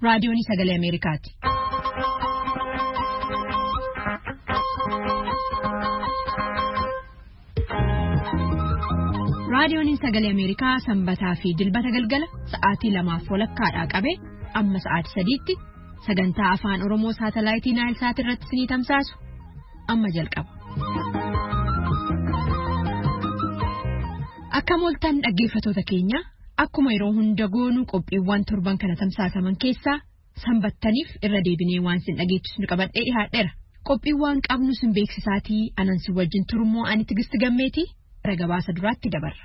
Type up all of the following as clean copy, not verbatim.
raadiyoon sagalee Ameerikaati. Raadiyoon sagalee Ameerikaa sanbataa fi dilbata galgala sa'aatii 2:00 qabee amma sa'aatii 3tti sagantaa afaan Oromoo saatalaayitii Naayilsaat irratti isinii tamsaasu amma jalqaba. Akka mooltan dhaggeeffatoota keenya akkuma yeroo hunda goonuu qophiiwwan torban kana tamsaasaman keessaa sanbattaniif irra deebinee waan sin dhageessisu qabadhee dhihaadheera. Qophiiwwan qabnu sin beeksisaatii anan si wajjin turmoo ani Tigisti Gammeetii gara gabaasa duraatti dabarra.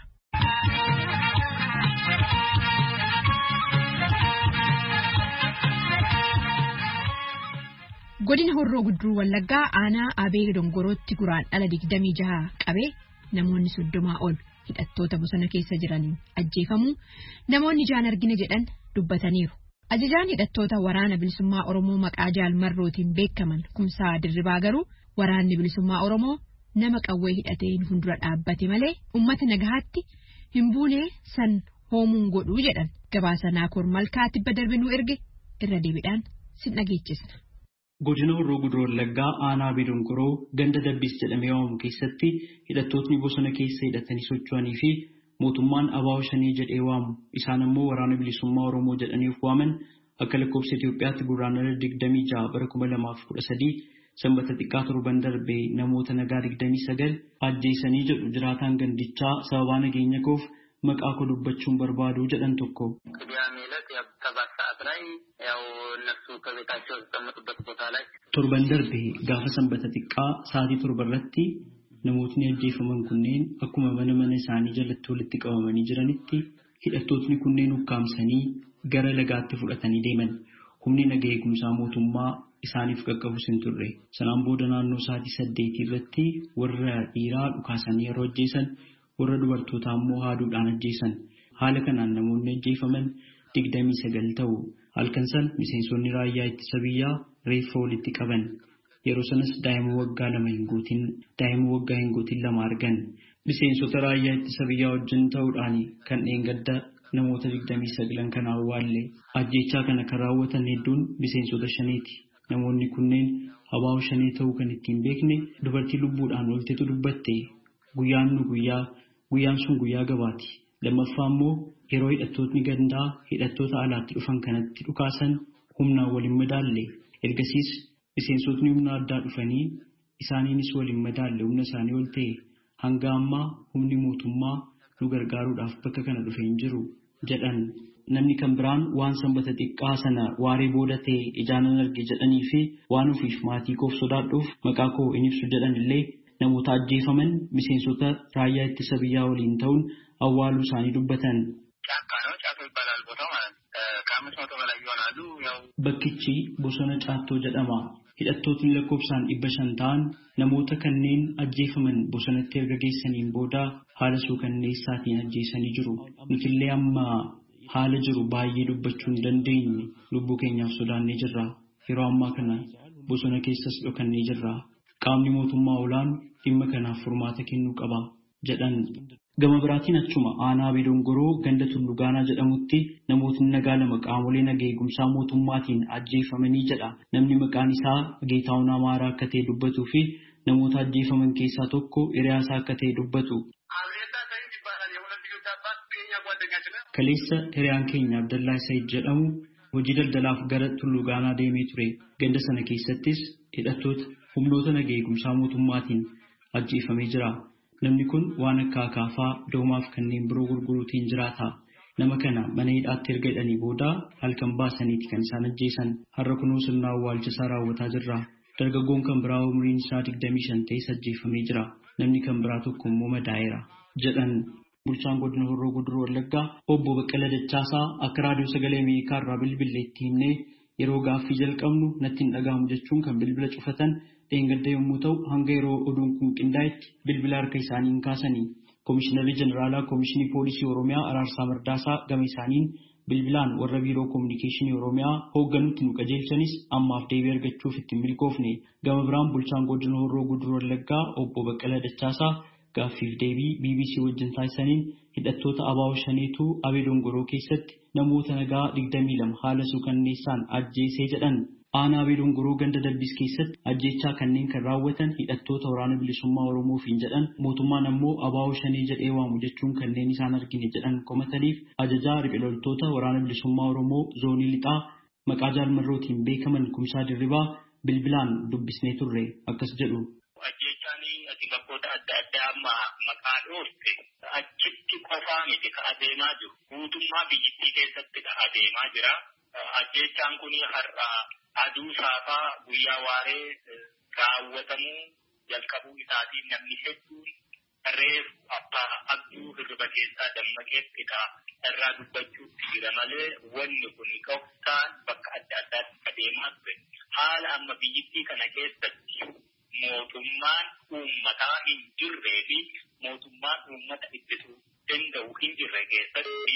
Godina Horroo Guduruu Wallaggaa aanaa Abee Dongorootti guraandhala 26 qabee namoonni 30 ol hidhattoota bosona keessa jiraniin ajjeefamuu namoonni ijaan argine jedhan dubbataniiru. Ajajaan hidhattoota waraana bilisummaa Oromoo maqaa Jaalmarrootiin beekaman Kumsaa Dirribaa garuu waraanni bilisummaa Oromoo nama qawwee hidhatee fuuldura dhaabbate malee uummata nagahaatti hin buunee san hoomuun godhuu jedhan. Gabaasa Naakoor Malkaa tibba darbinuu erge irra deebiidhaan sin dhageechisna. Godina Horroo Guduruu Wallaggaa aanaa Abee Dongoroo ganda Dabbiis jedhamee waamamu keessatti hidhattootni bosona keessa hidhatanii socho'anii fi mootummaan Abaawoo Shanii jedhee waamu isaan ammoo waraana bilisummaa Oromoo jedhanii of waaman akka lakkoofsa Itoophiyaatti guraandhala 26 bara 2013 sanbata xiqqaa torban darbee namoota nagaa 29 ajjeesanii jedhu jiraataan gandichaa sababa nageenya koof maqaa koo dubbachuun barbaadu jedhan tokko. Torban darbee gaafa sanbata xiqqaa sa'aatii 7 irratti namootni ajjeefaman kunneen akkuma mana isaanii jalatti walitti qabamanii jiranitti hidhattootni kunneen ukkaamsanii gara lagaatti fudhatanii deeman. Humni nagaa eegumsaa mootummaa isaaniif qaqqabus hin turre. Sanaan booda naannoo sa'aatii 8 irratti warra dhiiraa dhukaasanii yeroo ajjeesan warra dubartootaa immoo haaduudhaan ajjeesan. Haala kanaan namoonni ajjeefaman 29 ta'u. Halkan san miseensonni raayyaa ittisa biyyaa reeffa walitti qaban. Yeroo sanas daa'ima waggaa 2 hin guutin 2 argan. Miseensota raayyaa ittisa biyyaa wajjin ta'uudhaan kan dheengadda namoota 29 kan awwaalle. Ajjeechaa kana kan raawwatan hedduun miseensota Shaniiti. Namoonni kunneen Abaawoo Shanii ta'uu kan ittiin beekne dubartii lubbuudhaan oltetu dubbatte. Guyyaan sun guyyaa gabaati. Lammaffaa immoo yeroo hidhattootni gandaa hidhattoota alaatti dhufan kanatti dhukaasan humnaan waliin madaalle. Ergasiis miseensotni humna addaa dhufanii isaaniinis waliin madaalle humna isaanii ol ta'e hanga ammaa humni mootummaa nu gargaaruudhaaf bakka kana dhufee hin jiru jedhan. Namni kan biraan waan sanbata xiqqaa sana waaree booda ta'e ijaanan arge jedhanii fi waan ofiif maatii koof sodaadhuuf maqaa koo hin ibsu jedhan illee namoota ajjeefaman miseensota raayyaa ittisa biyyaa waliin ta'uun awwaaluu isaanii dubbatan. Bakkichi bosona Caattoo jedhama. Hidhattootni lakkoofsaan 500 ta'an namoota kanneen ajjeefaman bosonatti erga geessaniin booda haala suukanneessaatiin ajjeesanii jiru. Nutillee amma haala jiru baay'ee dubbachuu hin dandeenye lubbuu keenyaaf sodaannee jirra. Yeroo ammaa kana bosona keessas dhokannee jirra. Qaamni mootummaa olaanu dhimma kanaaf furmaata kennuu qaba jedhan. Gama biraatiin achuma aanaa Abee Dongoroo ganda Tulluu Gaanaa jedhamutti namootni nagaa 2 qaamolee nagaa eegumsaa mootummaatiin ajjeefamanii jedha. Namni maqaan isaa Geetaawun Amaaraa akka ta'e dubbatuu fi namoota ajjeefaman keessaa tokko hiriyaasaa akka ta'e dubbatu. Kaleessa hiriyaan keenya Abdallaa Said jedhamu hojii daldalaaf gara Tulluu Gaanaa deemee ture. Ganda sana keessattis hidhattoota humnoota nagaa eegumsaa mootummaatiin ajjeefamee jira. Namni kun waan akka akaafaa doomaaf kanneen biroo gurguruutiin jiraata. Nama kana mana hidhaatti erga hidhanii booda halkan baasaniiti kan isaan ajjeesan. Har'a kunoo sirna awwaalchisaa raawwataa jirra. Dargaggoon kan biraa umriin isaa 25 ta'es ajjeefamee jira. Namni kan biraa tokko immoo madaa'eera jedhan. Bulchaan godina Horroo Guduruu Wallaggaa obbo Baqqala Dachaasaa akka raadiyoo sagalee Ameerikaa irraa bilbileetti himnee yeroo gaaffii jalqabnu natti hin dhaga'amu jechuun kan bilbila cufatan dheengadda yommuu ta'u hanga yeroo oduun kun qindaa'etti bilbila harka isaaniin kaasanii. Komishinarri Jeneraalaa Komishinii Poolisii Oromiyaa Araarsaa Mardaasaa gama isaaniin bilbilaan warra biiroo kominikeeshinii Oromiyaa hoogganutti nu qajeelchanis ammaaf deebii argachuuf itti milkoofne. Gama biraan bulchaan godina Horroo Guduruu Wallaggaa obbo Baqqala Dachaasaa gaaffiif deebii BBC wajjin taasisaniin hidhattoota ABO shaneetu Abee Dongoroo keessatti namoota nagaa 22 haala suukanneessaan ajjeesee jedhan. Aanaa Abee Dongoroo ganda Dalbis keessatti ajjeechaa kanneen kan raawwatan hidhattoota waraana bilisummaa Oromoofiin jedhan mootummaan ammoo ABO shanee jedhee waamu jechuun kanneen isaan argine jedhan komataniif ajajaa riphee loltoota waraana bilisummaa Oromoo zoonii lixaa maqaa jaalmarrootiin beekaman Kumsaa Dirribaa bilbilaan dubbisnee turre akkas jedhu. Ajjeechaanii ati bakkoota adda addaa amma maqaa dhoofte achitti qofaa miti ka adeemaa jiru. Guutummaa biyyattii keessatti ka adeemaa jira. Ajjeechaan kun har'a aduu saafaa guyyaa waaree raawwatamuu jalqabuu isaatiin namni hedduun reef abbaa abduu hirriba keessaa dammaqeetti irraa dubbachuutti jira malee wanni kun qoftaan bakka adda addaatti adeemaa ture. Haala amma biyyattii kana keessatti mootummaan uummataa hin jirree fi mootummaan uummata ittisuu danda'u hin jirre keessatti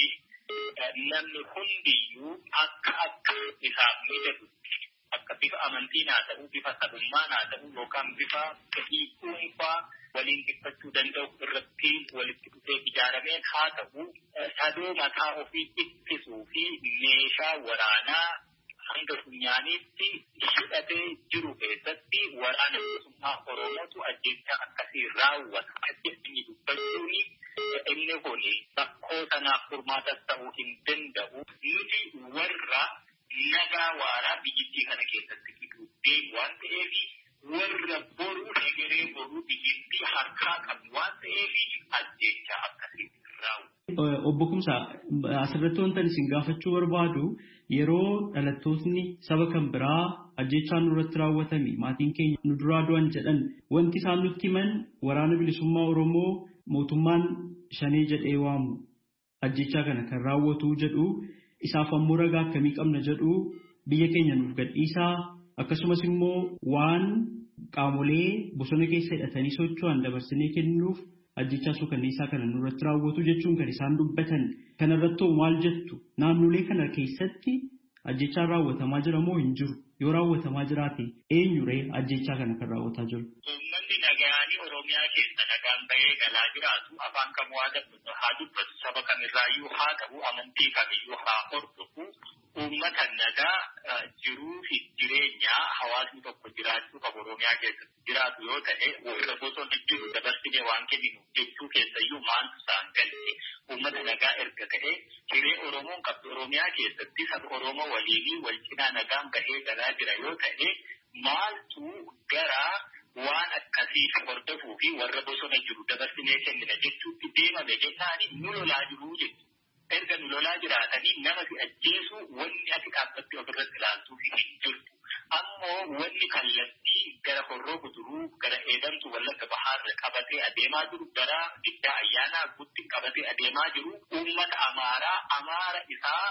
namni hundiyyuu akka isaaf mijatu akka bifa amantiin haa ta'u bifa sabummaan haa ta'u yookaan bifa fedhii dhuunfaa waliin dhiphachuu danda'u irratti walitti dhufee ijaarameen haa ta'u sadoo mataa ofii ittisuu fi meeshaa waraanaa hanga funyaaniitti hidhatee jiru keessatti waraana bilisummaa Oromootu ajjeechaa akkasii raawwata. Ajjeechaa dubbachuun inni kun rakkoo sanaaf furmaata ta'uu hin danda'u. Nuti warra nagaa waaraa biyyattii kana keessatti fiduu deemu waan ta'eef warra boruu egeree boruu biyyattii harkaa qabu waan ta'eef ajjeechaa akkasii raawwata. Obbo Kumsaa asirratti wanta isin gaafachuu barbaadu yeroo dhalattootni saba kan biraa ajjeechaan nurratti raawwatame maatiin keenya nu duraa du'an jedhan wanti isaan nutti himan waraana bilisummaa Oromoo mootummaan shanee jedhee waamu ajjeechaa kana kan raawwatu jedhu isaaf ammoo ragaa akkamii qabna jedhu biyya keenya nuuf gadhiisaa akkasumas immoo waan qaamolee bosona keessa hidhatanii socho'an dabarsinee kennuuf ajjeechaa suukanneessaa kana nurratti raawwatu jechuun kan isaan dubbatan kanarratti maal jettu naannolee kana keessatti ajjeechaan raawwatamaa jira moo hin jiru yoo raawwatamaa jiraate eenyuree ajjeechaa kana kan raawwataa jiru. Uummanni nagaanii Oromiyaa keessa nagaan bahee galaa jiraatu afaan kamuu haa dubbatu saba kamirraayyuu haa qabu amantii kamiyyuu haa hordofu uummata nagaa jiruu fi jireenya hawaasni tokko jiraachuu qabu Oromiyaa keessatti jiraatu yoo ta'e warra bosona jiru dabarsinee waan kenninu jechuu keessayyuu maaltu isaan galche uummata nagaa erga ta'e hiree Oromoon qabdu Oromiyaa keessatti saba Oromoo waliinii wal cinaa nagaan bahee galaa jira yoo ta'e maaltu gara waan akkasii hordofuu fi warra bosona jiru dabarsinee kennina jechuutti deemame jennaani nu lolaa jiruu jechuudha. Erga nu lolaa jiraatanii nama si ajjeesu wanni ati dhaabbatti ofirratti ilaaltuu fi hin jirtu. Ammoo wanni kallattii gara horroo guduruu gara eedamtu wallagga bahaarra qabatee adeemaa jiru gara diddaa ayyaanaa guutti qabatee adeemaa jiru uummata amaara isaa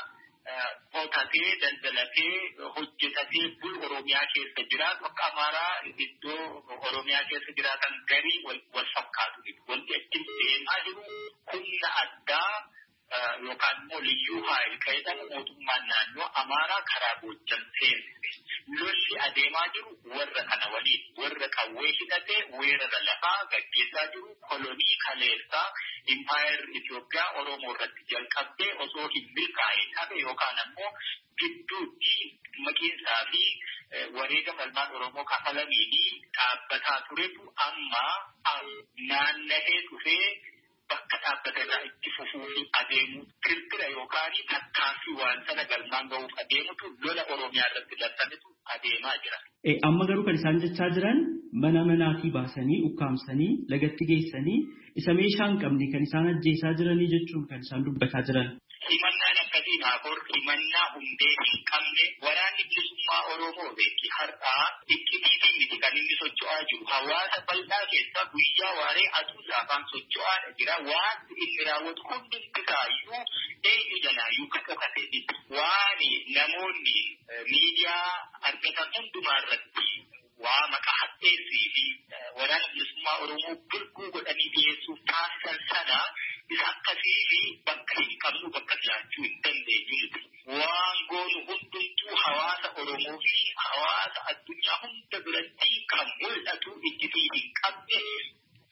qotatee daldalatee hojjetatee bul Oromiyaa keessa jiraatu akka amaaraa iddoo Oromiyaa keessa jiraatan garii wal fakkaatu wanti achi deemaa jiru humna addaa yookaan immoo liyyuu haayil ka'edhaan mootummaan naannoo amaaraa karaa Goojjam seensise. Lolli adeemaa jiru warra kana waliin warra qawwee hidhatee weerara lafaa gaggeessaa jiru kolonii kaleessaa impaayar Itoophiyaa Oromoo irratti jalqabdee osoo hin milkaa'in hafe yookaan ammoo gidduutti maqiinsaa fi wareega falmaan Oromoo kafalamiini dhaabbataa turetu amma naanna'ee dhufee bakka dhaabbatarraa itti fufuu fi adeemuu kirkira yookaan tattaaffii waan sana galmaan gahuuf adeemutu lola Oromiyaa irratti labsametu adeemaa jira. Amma garuu kan isaan jechaa jiran mana manaatii baasanii ukkaamsanii lagatti geessanii isa meeshaa hin qabne kan isaan ajjeesaa jiranii jechuun kan isaan dubbataa jiran. Himannaan akkasii naafur himannaa hundee hin qabne waraanni bilisummaa Oromoo beeki har'aa itti miti kan inni socho'aa jiru hawaasa bal'aa keessaa guyyaa waaree aduu saafaan socho'aa jira waan inni raawwatu hundi isaayyuu eenyu jalaayyuu kan dhokatee waan namoonni miidiyaa argatan hundumaa irratti waa maqaa hadheessii fi waraana bilisummaa Oromoo bulguu godhanii dhiyeessuuf taasisan sana isa akkasii fi bakka hin qabnu bakka jiraachuu hin dandeenyu. Waan goonu hundumtuu hawaasa Oromoo fi hawaasa addunyaa hunda biratti kan mul'atu ijjitii hin qabne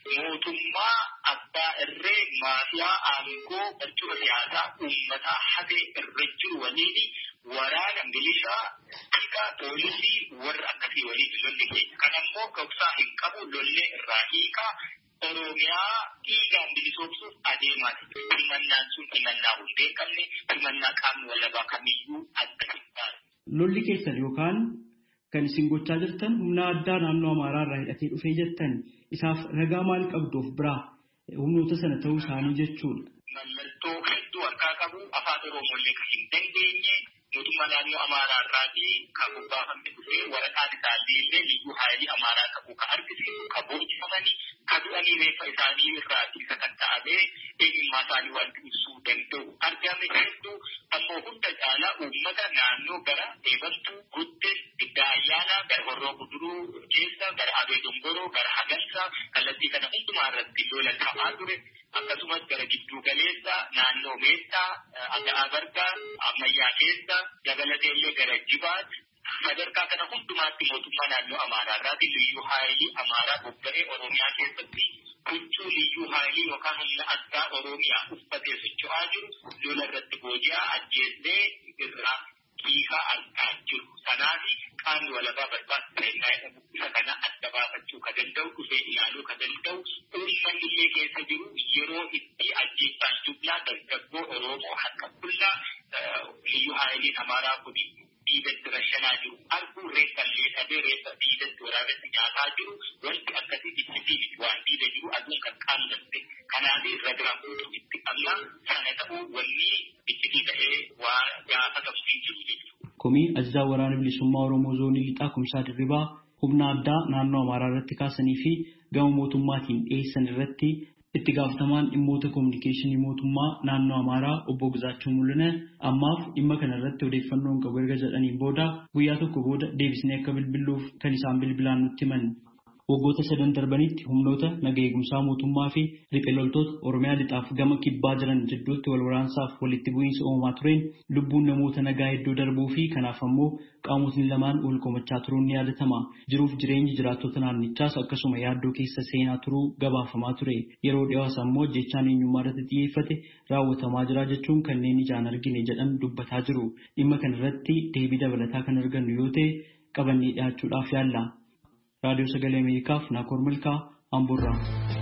mootummaa abbaa irree maafiyaa aangoo barcuma siyaasaa uummataa hatee irra jiru waliin waraana milishaa tika poolisii warra akkasii waliin lolli keenya. Kan ammoo gogsaa hin qabu lollee irraa hiikaa Oromiyaa dhiigaan bilisoomsuuf adeemaa jiru. Himannaan sun himannaa hin beekamne himannaa qaamni walabaa kamiyyuu adda hin baane. Lolli keessan yookaan kan isin gochaa jirtan humna addaa naannoo Amaaraa irraa hidhatee dhufee jettan isaaf ragaa maal qabduuf biraa humnoota sana ta'uu isaanii jechuudha. Mallattoo hedduu harkaa qabu afaan Oromoolee kan hin dandeenye mootummaa naannoo Amaaraa irraatii kan bobbaafamee dhufee waraqaan isaallee illee liyyuu haayilii Amaaraa qabu kan argisiisu kan boojjifamanii kan du'anii reeffa isaanii irraatii sakatta'amee eenyummaa isaanii waan ibsuu danda'u argame hedduu ammoo hunda caalaa uummata naannoo gara eebantuu guddee giddaa ayyaanaa gara horroo guduruu keessa gara abee dongoroo gara hagalsaa kallattii kana hundumaa irratti lola ta'aa ture akkasumas gara gidduu galeessa naannoo meettaa aga'aa bargaa ammayyaa keessa dabalatee illee gara jibaat sadarkaa kana hundumaatti mootummaa naannoo Amaaraa irraati liyyuu haayilii Amaaraa bobba'ee Oromiyaa keessatti huccuu liyyuu haayilii yookaan humna addaa Oromiyaa uffatee socho'aa jiru lola irratti booji'aa ajjeesee irraa hiikaa argaa jiru. Kanaaf qaamni walabaa barbaachisaa isa kana adda baafachuu kan danda'u dhufee ilaaluu kan danda'u uummanni illee keessa jiru yeroo itti ajjeesaan jublaa dargaggoo Oromoo harka qullaa liyyuu haayiliin Amaaraa kun diidatti rashanaa jiru arguu reeffa illee dhabee reeffa diidatti waraabatti nyaataa jiru wanti akkasii itti waan diida jiru aduun kan qaamdatte kanaaf ragaa guutuu itti qabna sana ta'uu wanni itti ta'ee waa gaafatamu hin jiru jechuudha. Komii ajajaa waraana bilisummaa Oromoo zoonii lixaa Kumsaa Dirribaa humna addaa naannoo Amaaraa irratti kaasanii fi gama mootummaatiin dhiyeessan irratti itti gaafatamaan dhimmoota kominikeeshinii mootummaa naannoo Amaaraa obbo Gizaachuu Mul'ina ammaaf dhimma kana irratti odeeffannoon qabu erga jedhaniin booda guyyaa tokko booda deebisnee akka bilbiluuf kan isaan bilbilaan nutti himan. Waggoota 7 darbanitti humnoota naga eegumsaa mootummaa fi riphee loltoota Oromiyaa lixaaf gama kibbaa jiran jidduutti wal waraansaaf walitti bu'iinsa uumamaa tureen lubbuun namoota nagaa hedduu darbuu fi kanaaf ammoo qaamotni lamaan wal komachaa turuun ni yaadatama. Jiruuf jireenyi jiraattota naannichaas akkasuma yaaddoo keessa seenaa turuu gabaafamaa ture. Yeroo dhiyaas ammoo jechaan eenyummaa irratti xiyyeeffate raawwatamaa jira jechuun kanneen ijaan argine jedhan dubbataa jiru. Dhimma kana irratti deebii dabalataa kan argannu yoo ta'e qabannee dhiyaachuudhaaf yaalla. Radio Sagalee Ameerikaaf Naakoor Milkaa Amburraa.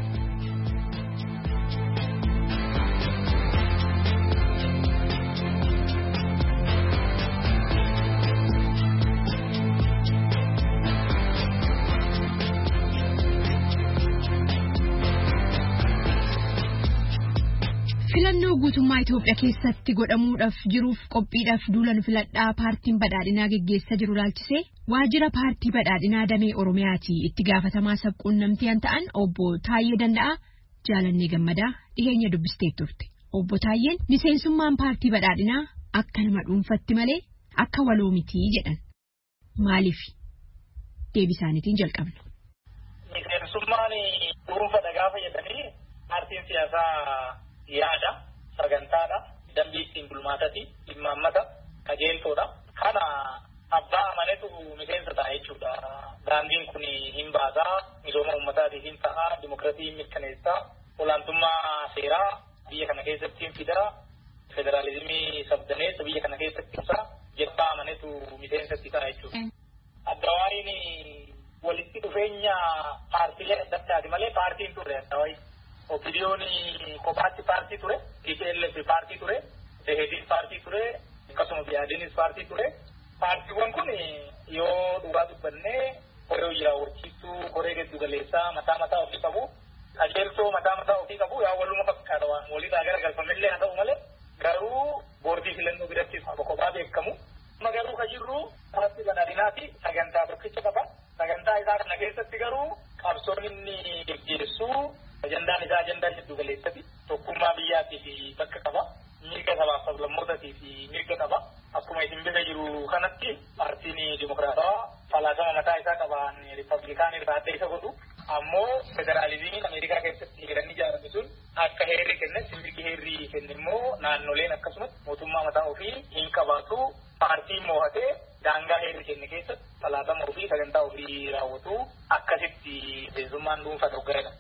Filannoo guutummaa Itoophiyaa keessatti godhamuudhaaf jiruuf qophiidhaaf duulan filadhaa paartiin badhaadhinaa geggeessaa jiru laalchisee waajjira paartii badhaadhinaa damee Oromiyaati itti gaafatamaa sabquunnamtii ta'an obbo Taayyee Danda'aa Jaalannee Gammadaa dhiheenya dubbistee turte. Obbo Taayyeen miseensummaan paartii badhaadhinaa akka nama dhuunfatti malee akka waloo mitii jedhan. Maaliif? Deebisaaniitiin jalqabna. Miseensummaan dhuunfaa gaafa jedhanii paartiin siyaasaa yaada sagantaadha dambii ittiin bulmaatati dhimma ammata qajeeltoodha kana abbaa amanetu miseensa ta'a jechuudha. Daandiin kun hin baasaa misooma uummataatiif hin ta'a dimokiraatii mirkaneessaa olaantummaa seeraa biyya kana keessatti hin fidaa federaalizimii sabdaneessa biyya kana keessatti ibsaa jedhaa amanetu miseensatti ta'a jechuudha. Addawaariin walitti dhufeenya paartiilee adda addaati malee paartiin turre addawaari. Opiniyoon kophaatti paartii ture, TPLF paartii ture, Dehedin paartii ture, akkasuma Biyaadinis paartii ture. Paartiiwwan kun yoo dhugaa dubbannee koree hojii raawwachiistuu, koree giddu galeessaa mataa ofii qabu, qajeeltoo mataa ofii qabu yaa waluma fakkaata waan walirraa garagalfamillee haa ta'u malee garuu boordii filannoo biratti kophaa beekamu. Garuu kan jirru paartii badhaadhinaati sagantaa tokkicha qaba. Sagantaa isaa kana keessatti garuu qabsoon inni geggeessu ajandaan isaa ajandaa giddu galeessati tokkummaa biyyaatiif bakka qaba. Mirga sabaaf sablammootaatiif mirga qaba. Akkuma isin bira jiru kanatti paartiin dimokiraatawaa falaasama mataa isaa qabaan riippablikaan irraa adda isa godhu. Ammoo federaalizimiin Ameerikaa keessatti heeranni ijaarame sun akka heerri kenne mirgi heerri kenne immoo naannoleen akkasumas mootummaa mataa ofii hin qabaatu paartiin moo'atee daangaa heerri kenne keessatti falaasama ofii sagantaa ofii raawwatu akkasitti miseensummaan dhuunfaa dhoggaadha.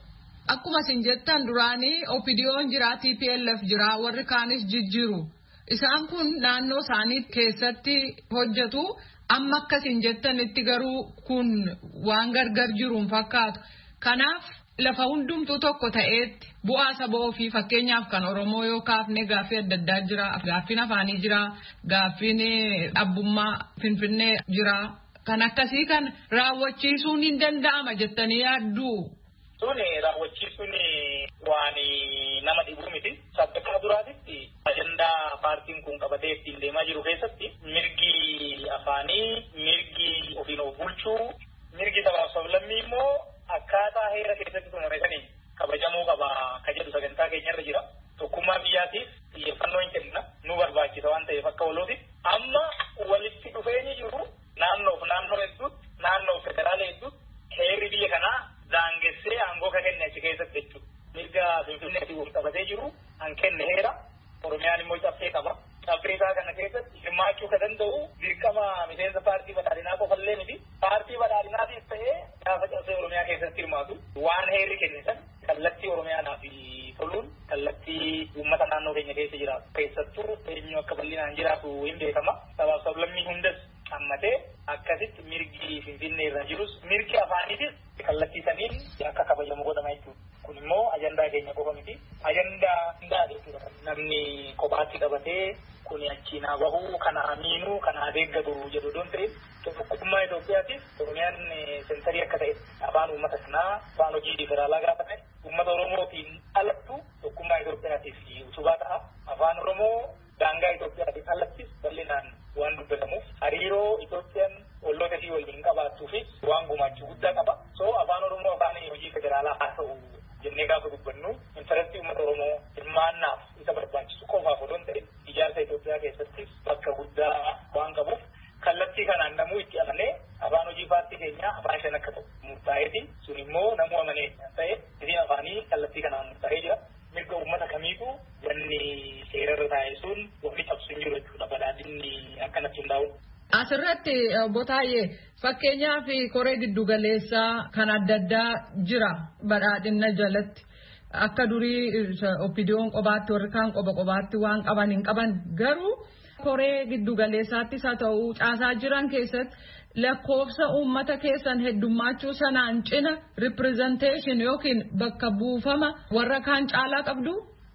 Akkuma isin jettan duraanii OPDO'n jira, TPLF jira, warri kaanis jijjiiru. Isaan kun naannoo isaanii keessatti hojjetu. Amma akkasiin jettanitti garuu kun waan gargar jiruun fakkaatu. Kanaaf lafa hundumtuu tokko ta'eetti bu'aa saba ofii fakkeenyaaf kan Oromoo yoo kaafne gaaffii adda addaa jira. Gaaffiin afaanii jira, gaaffiin abbummaa Finfinnee jira. Kan akkasii kan raawwachiisuun hin danda'ama jettanii yaaddu. Suni raawwachiisuun waan nama dhibuu miti. Sadarkaa duraatitti ajandaa paartiin kun qabatee ittiin deemaa jiru keessatti mirgi afaanii, mirgi ofiin of bulchuu, mirgi sabaaf sablammii immoo akkaataa heera keessatti tumamanii kabajamuu qaba ka jedhu sagantaa keenyarra jira. Tokkummaa biyyaatiif xiyyeeffannoo hin kenna nu barbaachisa waan ta'eef akka walootiif amma walitti dhufeenyi jiru naannoo hedduutti naannoo federaala hedduutti heerri biyya kanaa daangessee aangoo ka kenne achi keessatti jechuudha. Mirga Finfinneetti wal qabatee jiru an kenne heera Oromiyaan immoo caffee qaba. Caffee isaa kana keessatti hirmaachuu ka danda'u dirqama miseensa paartii badhaadhinaa qofallee miti. Paartii badhaadhinaatiif ta'ee gaafa caffee Oromiyaa keessatti hirmaatu waan heerri kenne san kallattii Oromiyaadhaaf toluun kallattii uummata naannoo keenya keessa jiraatu. Keessattuu eenyu akka bal'inaan jiraatu hin beekama. Sabaaf sablammii hundas hammatee akkasitti mirgi Finfinnee irra jirus mirgi afaaniitis kallattii saniin akka kabajamu godhama jechuudha. Kun immoo ajandaa keenya qofa miti. Ajandaa hundaa jechuudha. Namni kophaatti qabatee kun achiinaa bahuu kana amiinuu kana adeeggatu jedhu doon ta'e tokkummaa Itoophiyaatiif Oromiyaan sentarii akka ta'e afaan uummata sanaa afaan hojii federaalaa gaafa ta'e uummata Oromootiin alattu tokkummaa Itoophiyaatiif utubaa ta'a. Afaan Oromoo daangaa Itoophiyaatiin alattis bal'inaan waan dubbatamuuf hariiroo Itoophiyaan olloota ishii waliin qabaattuu fi waan gumaachuu guddaa qaba. So afaan Oromoo afaan hojii federaalaa haa ta'u jennee gaafa dubbannu intarestii uummata Oromoo hirmaannaaf isa barbaachisu qofaaf odoo hin ta'in ijaarsa Itoophiyaa keessatti bakka guddaa waan qabuuf kallattii kanaan namuu itti amanee afaan hojii paartii keenyaa afaan shan akka ta'u murtaa'eeti. Sun immoo namuu amanee ta'e isiin afaanii kallattii kanaan murtaa'ee jira. Mirga uummata kamiitu wanni seerarra taa'e sun wanni cabsu hin jiru jechuudha. Badhaadhinni akkanatti hundaa'u. Asirratti obbo Taayyee fakkeenyaaf koree giddugaleessaa kan adda addaa jira badhaadhina jalatti akka durii OPDO'n qobaatti warri kaan qobaatti waan qaban hin qaban garuu koree giddugaleessaattis haa ta'u caasaa jiran keessatti lakkoofsa uummata keessan heddummaachuu sanaan cina representation yookiin bakka buufama warra kaan caalaa qabdu.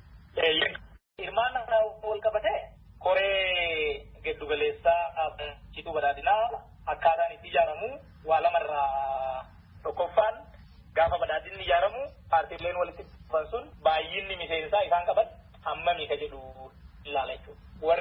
Hirmaannaa wal qabatee koree giddugaleessaa cituu badhaadhinaa akkaataan itti ijaaramu waa lamarraa tokkoffaan gaafa badhaadhinni ijaaramu paartiileen walitti dhufan sun baay'inni miseensaa isaan qaban hammami ka jedhu ilaala jechuudha.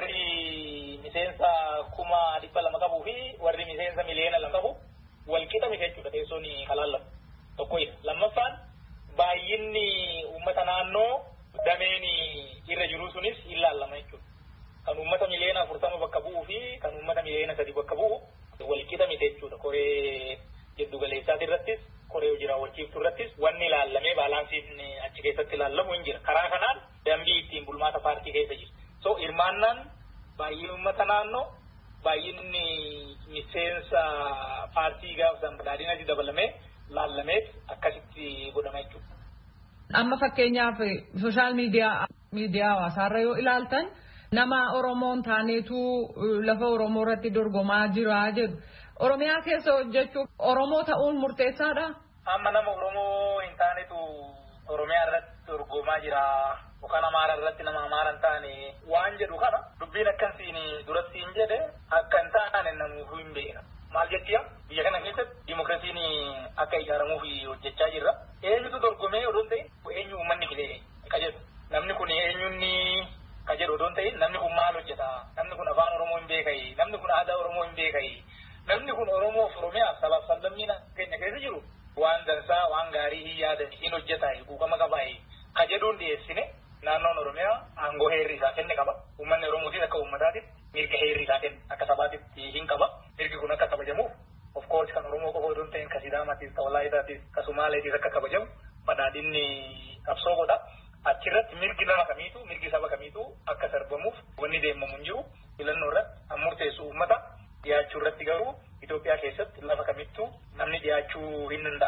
Warri miseensa 200,000 qabuu fi warri miseensa 1,200,000 qabu wal qixa miti jechuudha teessoon kalaallamu tokkoidha. Lammaffaan baay'inni uummata naannoo dameen irra jiru sunis ilaalama jechuudha. Kan uummata 140,000 bakka bu'uu fi kan uummata 1,300,000 bakka bu'u wal qixa miti jechuudha. Koree giddugaleessaati irrattis koree hojii raawwachiiftuu irrattis wanni ilaallamee baalaansiin achi keessatti ilaallamu hin jira. Karaa kanaan dambii ittiin bulmaata paartii keessa jira. So hirmaannaan baay'ee uummata naannoo baay'inni miseensa paartii gaafsan badhaadhinatti dabalamee laallameef akkasitti godhama jechuudha. Amma fakkeenyaaf sooshaal miidiyaa hawaasaarra yoo ilaaltan nama Oromoon taaneetu lafa Oromoo irratti dorgomaa jira jedhu. Oromiyaa keessa hojjechuuf Oromoo ta'uun murteessaadha. Amma nama Oromoo hin taanetu Oromiyaa irratti dorgomaa jira. Yookaan Amaara irratti nama Amaara hin taane waan jedhu kana dubbiin akkasiin duratti hin jedhe akka hin taane namuufuu hin beekna. Maal jettiya biyya kana keessatti dimokiraasiin akka ijaaramuuf hojjechaa jirra. Eenyutu dorgomee odoo hin ta'in eenyu uummanni filee ka jedhu. Namni kun eenyunni ka jedhu odoo hin ta'in namni kun maal hojjeta? Namni kun afaan Oromoo hin beekayi. Namni kun aadaa Oromoo hin beekayi. Namni kun Oromoof Oromiyaaf sabaaf sablammiin keenya keessa jiru waan dansaa waan gaarii hin yaadan hin hojjetayi quuqama qabaayi ka jedhuun dhiyeessine naannoon Oromiyaa aangoo heerri isaa kenne qaba. Uummanni Oromootis akka uummataatitti mirga heerri isaa kenne akka sabaatitti hin qaba. Mirgi kun akka kabajamuuf of course kan Oromoo qofa odoo hin ta'in ka Sidaamaatis ka Walaayitaatis ka Sumaaleetis akka kabajamu badhaadhinni qabsoo godha. Achirratti mirgi nama kamiitu mirgi saba kamiitu akka sarbamuuf wanni deemamu hin jiru. Filannoo irratti kan murteessu uummata dhiyaachuu irratti garuu Itoophiyaa keessatti lafa kamittuu namni dhiyaachuu hin danda'a.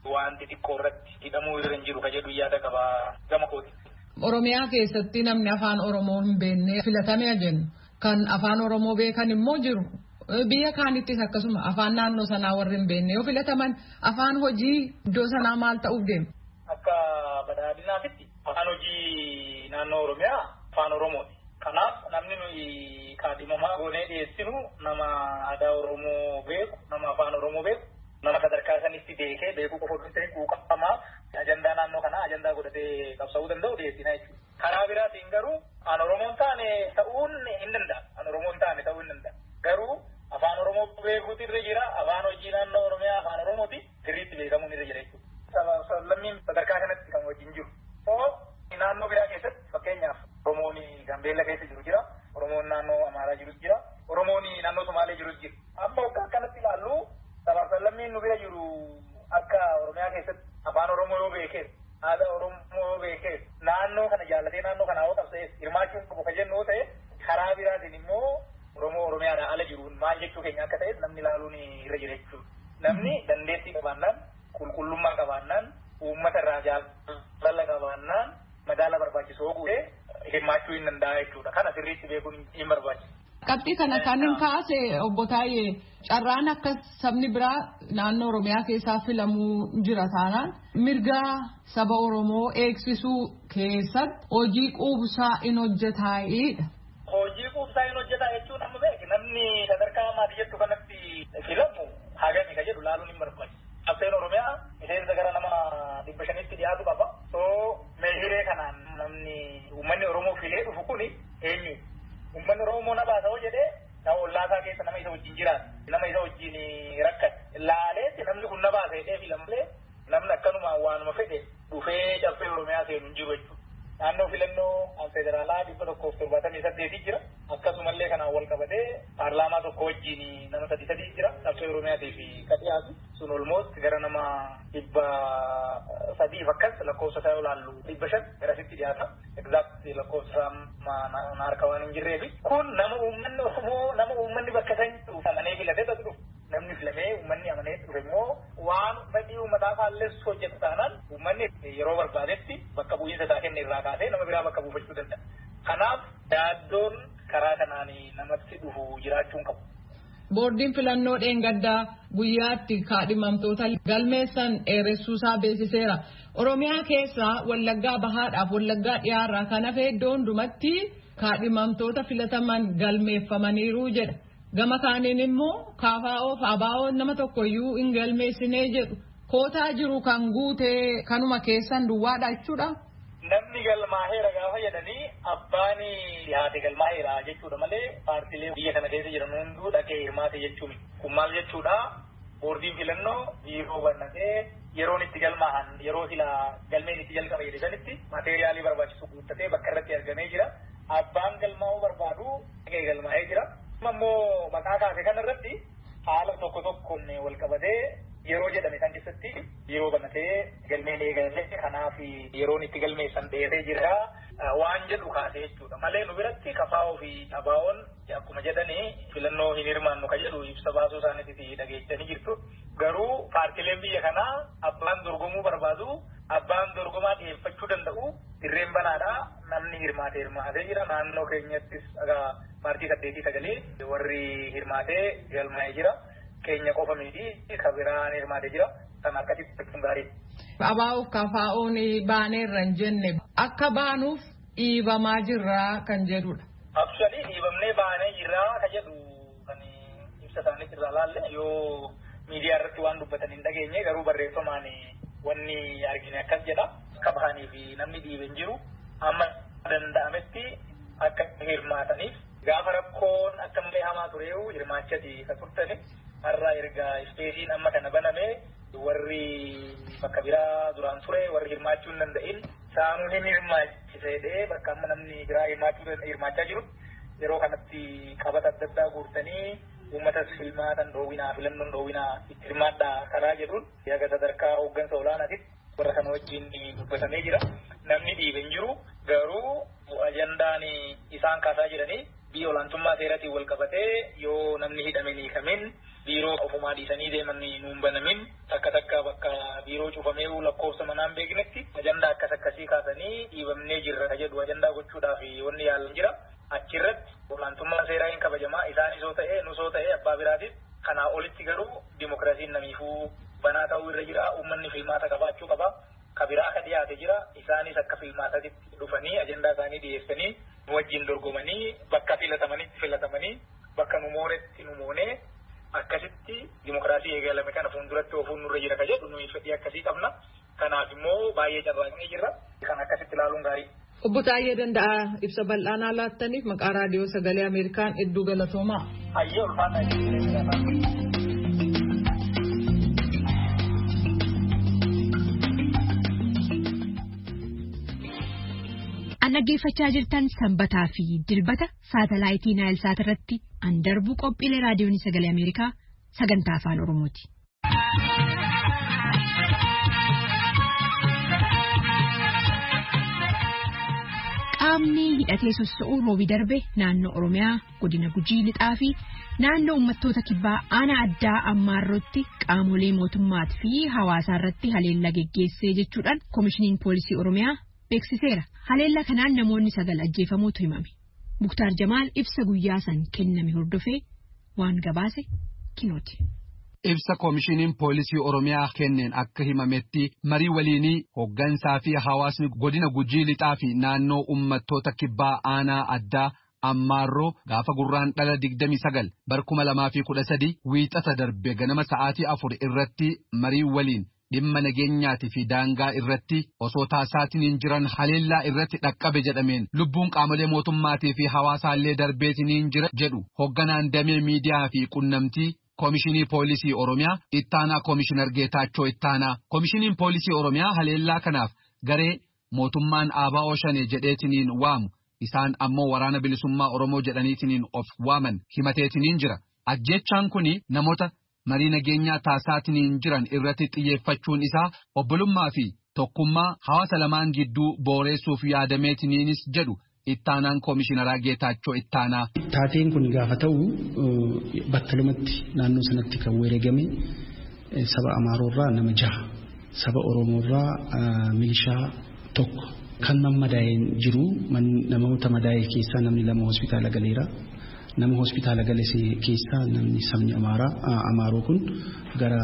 wanti xiqqoo irratti hidhamuu irra hin jiru ka jedhu yaada qaba gama kooti. Oromiyaa keessatti namni afaan Oromoo hin beekne filatamee jennu kan afaan Oromoo beekan immoo jiru. Biyya kaanittis akkasuma afaan naannoo sanaa warri hin beekne yoo filataman afaan hojii iddoo sanaa maal ta'uuf deema? Akka badhaadhinaatitti afaan hojii naannoo Oromiyaa afaan Oromooti. Kanaaf namni nuyi kaadhimamaa goonee dhiyeessinu nama aadaa Oromoo beeku, nama afaan Oromoo beeku, nama sadarkaa sanitti beekee beekuu qofa osoo hin ta'in quuqamaa ajandaa naannoo kanaa ajandaa godhatee qabsa'uu danda'u dhiyeessina jechuudha. Karaa biraatiin garuu an Oromoon taane ta'uun hin danda'a. An Oromoon taane ta'uu hin danda'a. Garuu afaan Oromoo beekuutu irra jira. Afaan hojii naannoo Oromiyaa afaan Oromooti sirriitti beekamuun irra jira jechuudha. Lammiin sadarkaa kanatti kan wajjin jiru. Naannoo biraa keessatti fakkeenyaaf Oromoon Gambeella keessa jiru jira. Oromoon naannoo Amaaraa jiru jira. Oromoon naannoo Somaalee jiru jira. Amma akka akkanatti ilaallu sabaaf lammiin nu bira jiru akka Oromiyaa keessatti afaan Oromoo yoo beekee aadaa Oromoo yoo beekee naannoo kana jaallatee naannoo kanaa yoo qabsa'e hirmaachuun qabu ka jennu yoo ta'e karaa biraatiin immoo Oromoo Oromiyaadhaa ala jiruun maal jechuu keenya akka ta'e namni ilaaluun irra jira jechuudha. Namni dandeettii qabaannaan qulqullummaa qabaannaan uummata irraa jaalala qabaannaan madaala barbaachisoo guutee hirmaachuu hin danda'a jechuudha. Kana sirriitti beekuun hin barbaachisu. Qabxii kana kan hin kaase obbo Taayee carraan akka sabni biraa naannoo Oromiyaa keessaa filamuu jira taanaan mirga saba Oromoo eegsisuu keessatti hojii quubsaa in hojjetaa'edha. Hojii quubsaa hin hojjetaa jechuun amma beeki namni sadarkaa maatii jettu kanatti filamu hagami ka jedhu laaluun hin barbaachisu. Qabseen Oromiyaa miseensa gara nama 500tti dhiyaatu qaba. Meeshiree kanaan namni uummanni Oromoo filee dhufu kuni eenyu? Uummanni Oromoo na baasa hoo jedhee ollaasaa keessa nama isa wajjin jiraatu. Nama isa wajjin rakkate. Laaleetti namni kun na baasa jedhee filamlee namni akkanuma waanuma fedhe dhufee cabsee Oromiyaa seenu hin jiru jechuudha. Naannoo filannoo federaalaa 178 jira. Akkasumallee kanaan wal qabatee paarlaamaa tokko wajjin nama 3 jira. Cabsee Oromiyaatiif ka dhiyaatu. Sun olmost gara nama 300 akkas lakkoofsa isaa yoo laallu 500 garasitti dhiyaata. Exact lakkoofsa harka waan hin jirreefi. Kun nama uummanni Oromoo nama uummanni bakka san amanee filatee dhufu. Namni filamee uummanni amanee dhufe immoo waan fedhii uummataa faalleessu hojjetu taanaan uummanni yeroo barbaadetti bakka bu'iinsa isaa kenne irraa kaasee nama biraa bakka buufachuu danda'a. Kanaaf yaaddoon karaa kanaan namatti dhufu jiraachuun qabu. Boordiin filannoo dheengaddaa guyyaatti kaadhimamtoota galmeessan dheeressuusaa beeksiseera. Oromiyaa keessaa Wallaggaa Bahaadhaaf Wallaggaa Dhiyaarraa kan hafe iddoo hundumatti kaadhimamtoota filataman galmeeffamaniiru jedha. Gama kaaniin immoo KFOf ABO'n nama tokkoyyuu hin galmeessinee jedhu. Kootaa jiru kan guutee kanuma keessan duwwaadha jechuudha. Namni galmaaheera gaafa jedhanii abbaan dhiyaate galmaaheera jechuudha malee paartiilee biyya kana keessa jiran hunduu dhaqee hirmaate jechuun kun maal jechuudha boordiin filannoo biiroo bannatee yeroon itti galmaahan yeroo sila galmeen itti jalqaba jedhanitti maateeriyaalii barbaachisu guuttatee bakka irratti argamee jira abbaan galmaa'uu barbaadu dhaqee galmaa'ee jira ammoo maqaa kaase kana irratti haala tokko tokkoon wal qabatee yeroo jedhame kan keessatti yeroo bannatee galmeen eegalee kanaaf yeroon itti galmeessan dheeree jira waan jedhu kaasee jechuudha malee nu biratti KFO fi ABO'n akkuma jedhanii filannoo hin hirmaannu ka jedhu ibsa baasuu isaaniitti dhageessanii jirtu garuu paartiileen biyya kanaa abbaan dorgomuu barbaadu abbaan dorgomaa dhiyeeffachuu danda'u dirreen banaadhaa namni hirmaatee jira naannoo keenyattis paartii 8-9 warri hirmaatee galmaa'ee jira. Keenya qofa miti kabiraan hirmaatee jira kan akkasitti beekuun gaarii. ABO'f KFO'n baaneerra hin jenne akka baanuuf dhiibamaa jirraa kan jedhudha. Actually dhiibamnee baanee jirraa kan jedhu kan ibsa isaaniitti irraa laalle yoo miidiyaa irratti waan dubbatan hin dhageenye garuu barreeffamaan wanni argine akkas jedha. Akka bahanii fi namni dhiibe hin jiru amma danda'ametti akka hirmaataniif gaafa rakkoon akka malee hamaa tureewu hirmaachati kan turtani. Har'a erga ispeesiin amma kana baname warri bakka biraa duraan ture warri hirmaachuu hin danda'in saanuu hin hirmaachisedhee bakka amma namni biraa hirmaachaa jiru yeroo kanatti qabata adda addaa guurtanii uummatas filmaatan dhoowwinaa filannoon dhoowwinaa itti hirmaadhaa karaa jedhuun yaga sadarkaa hooggansa olaanaatitti warra kana wajjin dubbatamee jira. Namni dhiibe hin jiru garuu ajandaan isaan kaasaa jiranii biyya olaantummaa seeratiin wal qabatee yoo namni hidhame ni hiikamin biiroo ofumaa dhiisanii deeman nuun banamin takka bakka biiroo yeroo cufamee lakkoofsa manaan beeknetti ajandaa akkasii kaasanii dhiibamnee jirra jedhu ajandaa gochuudhaaf wanni yaalan jira. Achirratti olaantummaa seeraa hin kabajamaa isaanis yoo ta'e nusoo ta'e abbaa biraatis kanaa olitti garuu dimokiraasiin namiifuu banaa ta'uu irra jira. Uummanni filmaata qabaachuu qaba. Kabiraa akka dhiyaate jira. Isaanis akka filmaatatti dhufanii ajandaa isaanii dhiyeessanii nu wajjin dorgomanii bakka filatamanii bakka nu moonetti nu moonee akkasitti dimokiraasii eegalame kana fuulduratti ofuun nurra jira ka jedhu nuyi fedhii akkasii qabna. Kanaaf immoo baay'ee carraaqnee jirra. Kan akkasitti ilaaluun gaarii. Obbo Taayyee Danda'aa ibsa bal'aanaa laattaniif maqaa raadiyoo sagalee Ameerikaan hedduu galatoomaa. Hayyee ulfaataa. Dhaggeeffachaa jirtan sanbataa fi dilbata saatalaayitii Naayilsaat irratti darbu qophiilee raadiyoon sagalee Ameerikaa sagantaa afaan Oromooti. Qaamni hidhatee soso'uu roobii darbe naannoo Oromiyaa godina Gujii lixaa fi naannoo uummattoota kibbaa aanaa addaa Ammaarrootti qaamolee mootummaatii fi hawaasaa irratti haleellaa geggeessee jechuudhaan koomishiniin poolisii Oromiyaa beeksiseera. Haleellaa kanaan namoonni 9 ajjeefamuutu himame. Muktaar Jamaal ibsa guyyaa san kenname hordofee waan gabaase kinooti. Ibsa koomishiniin poolisii Oromiyaa kenneen akka himametti marii waliinii hoggansaa fi hawaasni godina Gujii lixaa fi naannoo uummattoota kibbaa aanaa addaa Ammaarroo gaafa gurraandhala 29 bara 2013 wiixata darbe ganama sa'aatii 4 irratti marii waliin dhimma nageenyaatii fi daangaa irratti osoo taasisaatiin jiran haleellaa irratti dhaqqabe jedhameen lubbuun qaamolee mootummaatii fi hawaasaallee darbeetiin jira jedhu hogganaan damee miidiyaa fi qunnamtii Koomishinii Poolisii Oromiyaa Ittaanaa Koomishinar Geetaachoo Ittaanaa. Koomishiniin Poolisii Oromiyaa haleellaa kanaaf garee mootummaan ABO Shanee jedheetiniin waamu isaan ammoo waraana bilisummaa Oromoo jedhaniitiniin of waaman himateetiniin jira. Ajjechaan kuni namoota marii nageenyaa taasisaatiin jiran irratti xiyyeeffachuun isaa obbolummaa fi tokkummaa hawaasa lamaan gidduu booreessuuf yaadameetiniinis jedhu Ittaanaan Koomishinaraa Geetaachoo Ittaanaa. Taateen kun gaafa ta'u battalumatti naannoo sanatti kan wareegame saba Amaarorraa nama 6 saba Oromoorraa milishaa 1 kan madaa'een jiru namoota madaa'ee keessaa namni 2 hospitaala galeera. Nama hospitaala galese keessaa namni sabni Amaaroo kun gara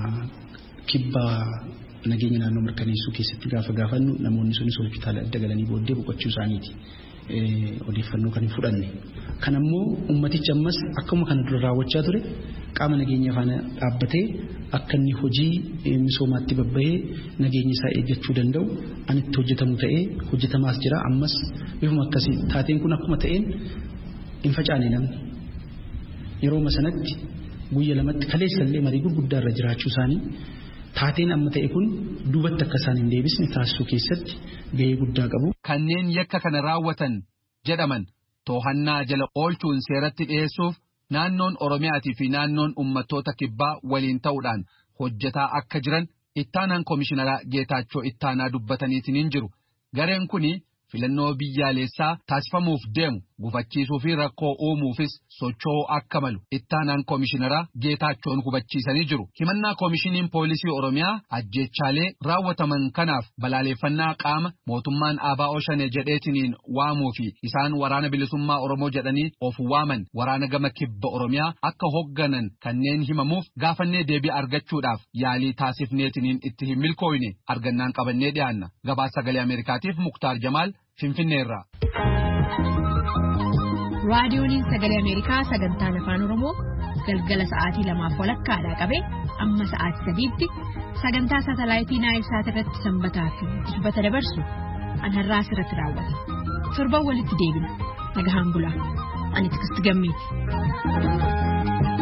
kibbaa nageenya naannoo mirkaneessuu keessatti gaafa gaafannu namoonni sunis hospitaala adda galanii booddee boqochuu isaaniiti. Odeeffannoo kan hin fudhanne. Kan ammoo ummatichi ammas akkuma kana dura raawwachaa ture qaama nageenya faana dhaabbatee akka inni hojii misoomaatti babbahee nageenya isaa eeggachuu danda'u anitti hojjetamu ta'ee hojjetamaas jira. Ammas bifuma akkasii taateen kun akkuma ta'een hin facaane namni yeroo sanatti guyya lamatti kaleessallee marii gurguddaa irra jiraachuu isaanii taateen amma ta'e kun duubatti akka isaan hin deebisne taasisuu keessatti gahee guddaa qabu. Kanneen yakka kana raawwatan jedhaman to'annaa jala oolchuun seeratti dhiyeessuuf naannoon Oromiyaatii fi naannoon uummattoota kibbaa waliin ta'uudhaan hojjetaa akka jiran Ittaanaan Koomishinaraa Geetaachoo Ittaanaa dubbataniitiin jiru. Gareen kuni filannoo biyyaalessaa taasifamuuf deemu gufachiisuu fi rakkoo uumuufis socho'uu akka malu Ittaanaan Koomishinaraa Geetaachoon hubachiisanii jiru. Himannaa Koomishiniin Poolisii Oromiyaa ajjechaalee raawwataman kanaaf balaaleeffannaa qaama mootummaan ABO Shanee jedheetiniin waamuu fi isaan waraana bilisummaa Oromoo jedhanii of waaman waraana gama kibba Oromiyaa akka hogganan kanneen himamuuf gaafannee deebii argachuudhaaf yaalii taasifneetiniin itti hin milkooyne argannaan qabannee dhiyaanna. Gabaasa Sagalee Ameerikaatiif Muktaar Jamaal Finfinneerraa. Raadiyooniin Sagalee Ameerikaa sagantaan afaan Oromoo galgala sa'aatii 2:00 qabee amma sa'aatii 3:00tti sagantaa saatalaayitii Naayilsaat irratti sanbataa fi dilbata dabarsu har'aa asirratti raawwata. Torban walitti deebina. Nagahaan bulaa. Ani Tiksiti Gammeeti.